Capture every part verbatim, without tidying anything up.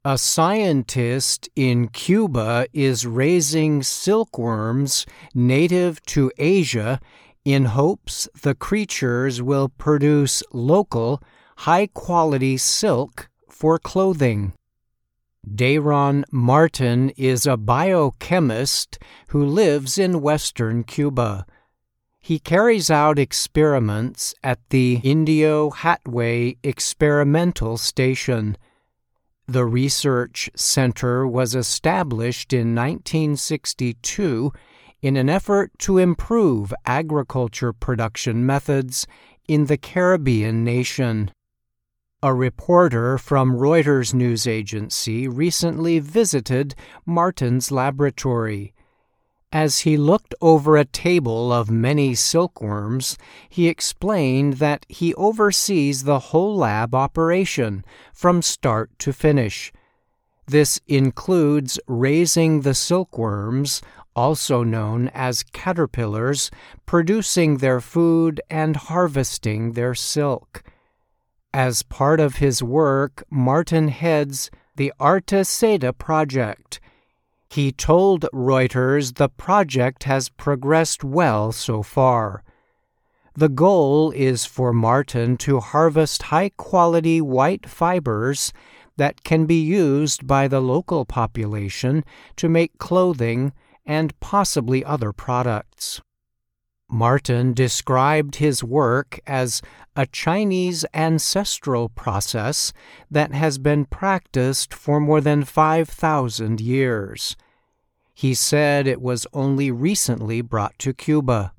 A scientist in Cuba is raising silkworms native to Asia in hopes the creatures will produce local, high-quality silk for clothing. Dayron Martin is a biochemist who lives in western Cuba. He carries out experiments at the Indio Hatway Experimental Station. The research center was established in nineteen sixty-two in an effort to improve agriculture production methods in the Caribbean nation. A reporter from Reuters news agency recently visited Martin's laboratory. As he looked over a table of many silkworms, he explained that he oversees the whole lab operation from start to finish. This includes raising the silkworms, also known as caterpillars, producing their food and harvesting their silk. As part of his work, Martin heads the Arta Seda project. He told Reuters the project has progressed well so far. The goal is for Martin to harvest high-quality white fibers that can be used by the local population to make clothing and possibly other products. Martin described his work as a Chinese ancestral process that has been practiced for more than five thousand years. He said it was only recently brought to Cuba.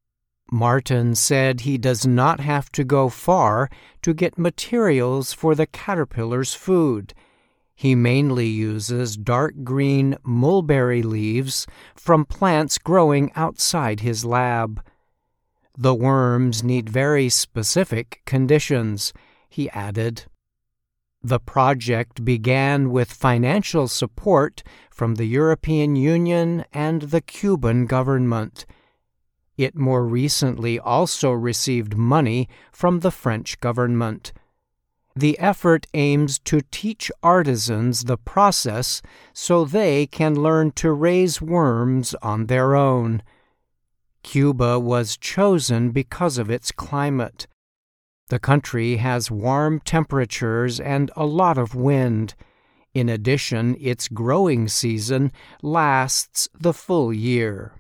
Martin said he does not have to go far to get materials for the caterpillar's food. He mainly uses dark green mulberry leaves from plants growing outside his lab. The worms need very specific conditions, he added. The project began with financial support from the European Union and the Cuban government. It more recently also received money from the French government. The effort aims to teach artisans the process so they can learn to raise worms on their own. Cuba was chosen because of its climate. The country has warm temperatures and a lot of wind. In addition, its growing season lasts the full year.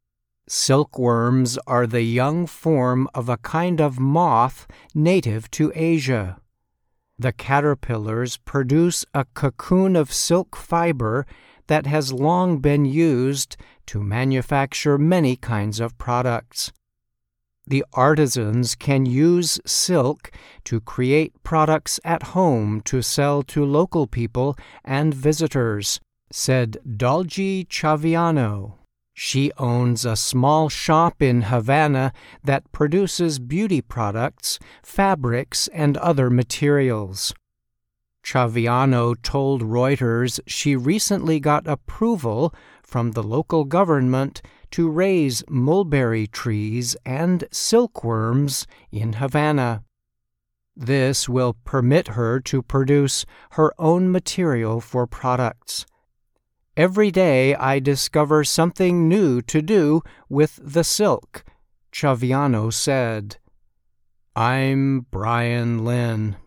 Silkworms are the young form of a kind of moth native to Asia. The caterpillars produce a cocoon of silk fiber that has long been used to manufacture many kinds of products. The artisans can use silk to create products at home to sell to local people and visitors, said Dolgi Chaviano. She owns a small shop in Havana that produces beauty products, fabrics, and other materials. Chaviano told Reuters she recently got approval from the local government to raise mulberry trees and silkworms in Havana. This will permit her to produce her own material for products. Every day I discover something new to do with the silk, Chaviano said. I'm Brian Lynn.